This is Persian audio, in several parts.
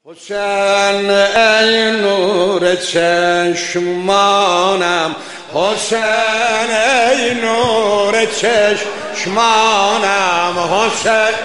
حسین ای نور چشمانم، حسین ای نور چشمانم، حسین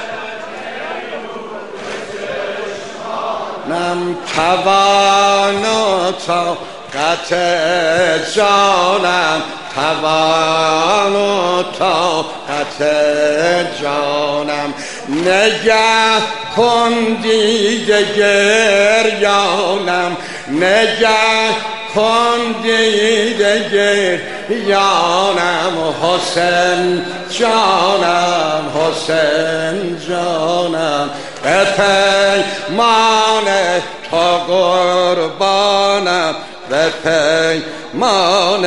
نم توان و طاقت جانم، توان و طاقت جانم. نگه کن دیده گریانم، نگه کن دیده گریانم. حسین جانم، حسین جانم، به پیمان تو قربانم، به پیمان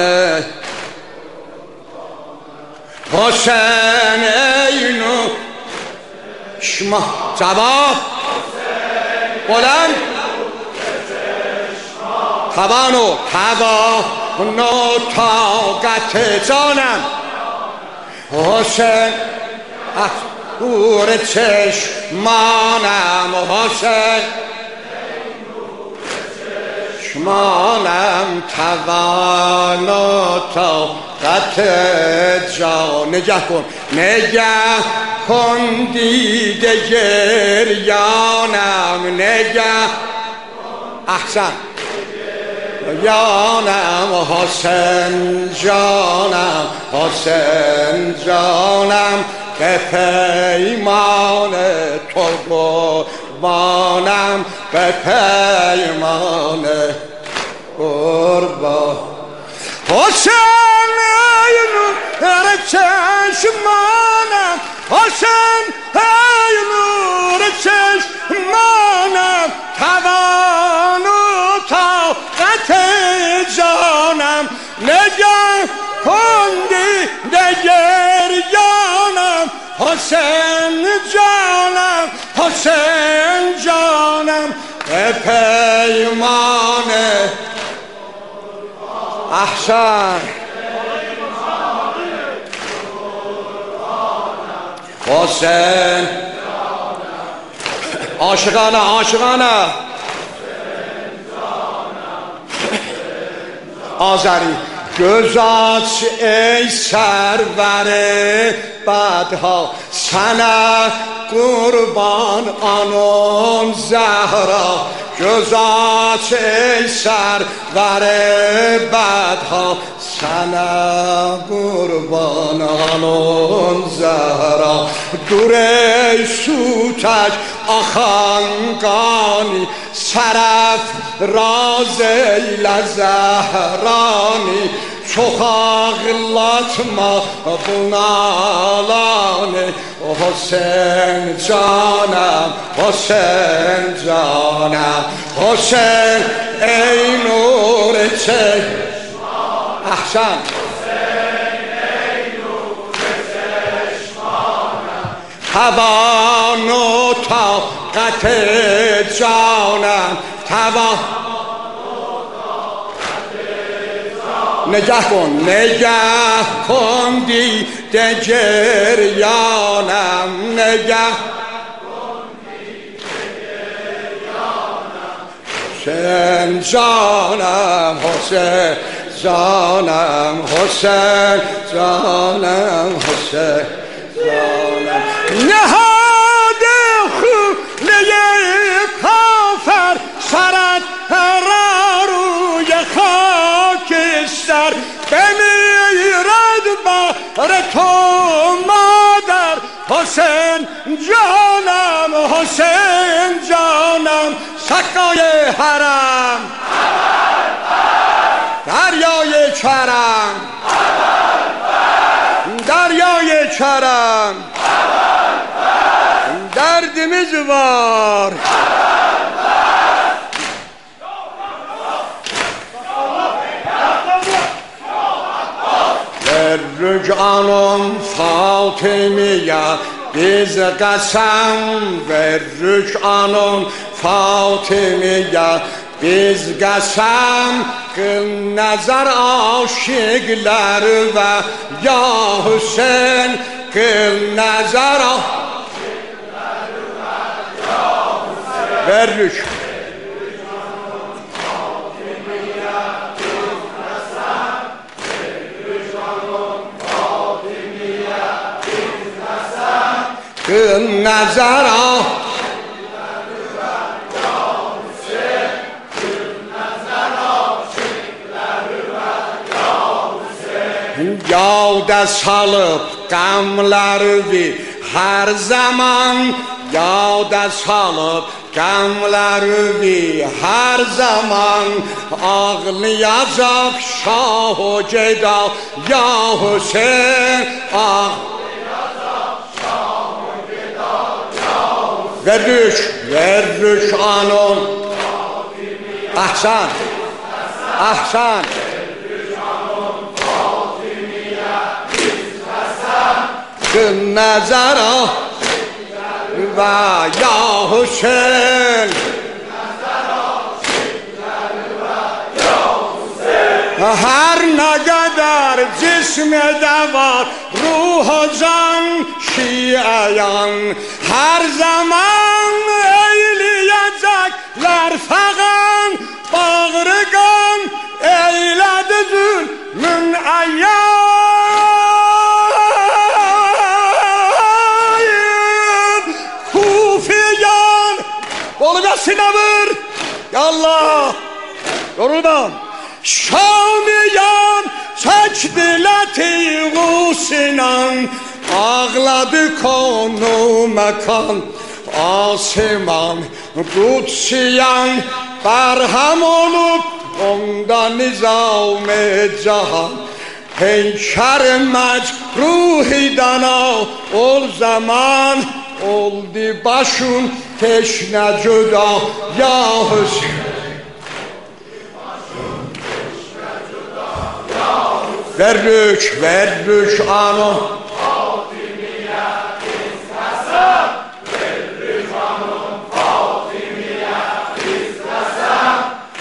حسین ای نور شما جواب بلند توان و طاقت جانم. حسین نور چشمانم، حسین چشمانم، توان و طاقت جان. نگه کن، نگه کن دیده گریانم، نگه احسن جانم. حسین جانم، حسین جانم، به پیمان تو قربانم، به پیمان قربان. حسین ای نور چشمانم، حسین ای نور چشمانم، توان و طاقت جانم. نگه کن دیده گریانم، حسین جانم، حسین جانم، به پیمان احسن حسین عاشقانه عاشقانه آذری. göz aç ey server badha, sana kurban anon Zahra. göz aç ey server badha, sana kurban anon Zahra. dur ey sutک akan qani, sərəf raz eylə zəhrani. çox ağlatma bu nalanı, Hüseyin canım, Hüseyin canım. Hüseyin ey nur çeşmanım, ahsan توان و طاقت جانم، توان نگه کن، نگه کن دیده گریانم، نگه کن دیده گریانم. حسین جانم، حسین جانم، حسین جانم، حسین جانم. نهاد خونه کافر سرت را روی خاکستر، بمیرد بر تو مادر. حسین جانم، حسین جانم، سقای حرم، دریای کرم، دریای کرم، دردimiz var. Verrük anam Fatimiye biz qasam, verrük anam Fatimiye biz qasam. qıl nəzər aşiqlər və ya Hüseyin, qıl nəzər aşiqlər və ya Hüseyin. Verrük نظر yada salıb qəmlərvi hər zaman yada salıb qəmlərvi hər zaman ağlayacaq şah o geda ya Hüseyin ağlayacaq şah o geda ya Hüseyin verrük anın ahsan ahsan نظر و یا حسین هر نگدر جسم دوار روح و جان شیعیان هر زمان eyleyecekler fağan bağrıgan eyledi zulmün ayyan Sinavır ya Allah yorulmam Şamiyan çekdiler tiğusinan ağladı konu mekan Asiman Kutsiyan berham olup onda nizam-ı cahan Heyker mecruhi dana ol zaman oldu başın teşne cüda ya Hüseyin verrük anı Fatimiye istesem verrük anı Fatimiye istesem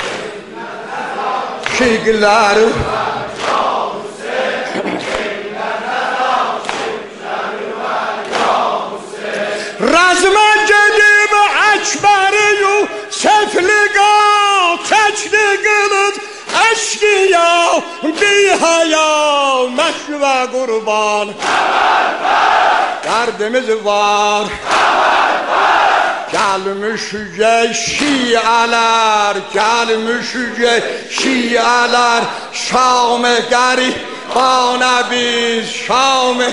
şiirleri Razma gedib Ekberi sefliga çekdi kılıç eşkıya bir hayal meşve kurban derdimiz var gelmiş şialar gelmiş şialar Şam-ı garibane biz Şam-ı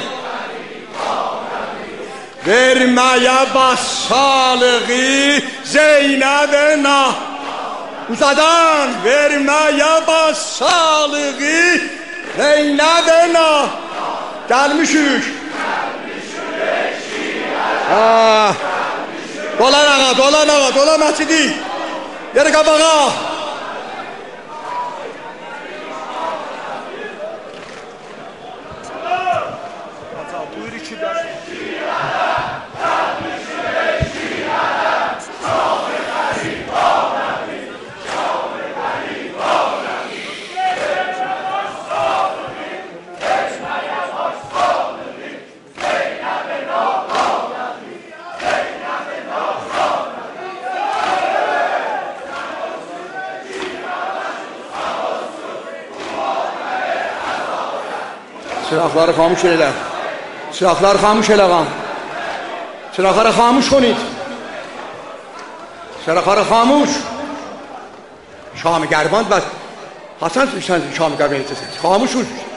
vermeye başsalığı Zeynep'e uzadan vermeye başsalığı Zeynep'e gelmişik dolan ağa dolan mescidi yeri kabağa Silahları xamuş elə. Silahları xamuş elə qam. Silahları xamuş konid. Silahları xamuş. Şam-ı Gərban və Hasan Şam-ı Gərban etəsiniz. Xamuşuz.